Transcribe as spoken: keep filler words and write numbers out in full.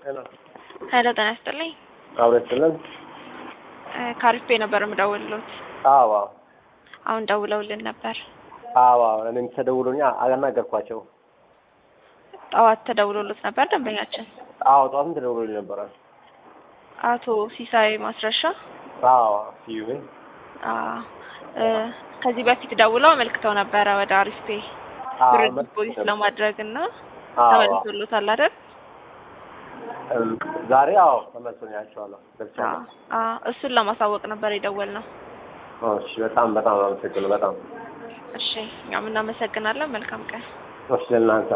ሄሎ ሄሎ ጤና ይስጥልኝ። አብረስልን ካሪስፔ ነበር የምደውልልዎት። አዎ አሁን ደውለውልን ነበር። አዎ እኔም ተደውሎኛ አናገርኳቸው። ጠዋት ተደውሎልዎት ነበር ደንበኛችን? አዎ ጠዋትም ተደውሎልኝ ነበር። አቶ ሲሳይ ማስረሻ? አዎ ሲዩኝ አዎ ከዚህ በፊት ደውለው አመልክተው ነበረ ወደ አሪስፔ ብር ዲፖዚት ለማድረግና ተመልሶልዎታል አይደል? ዛሬ አዎ ተመልሶኛቸዋለሁ። ደርሷል። አዎ እሱን ለማሳወቅ ነበር የደወልነው። እሺ በጣም በጣም አመሰግናለሁ። በጣም እሺ እኛም እናመሰግናለን። መልካም ቀን። እሺ ለእናንተ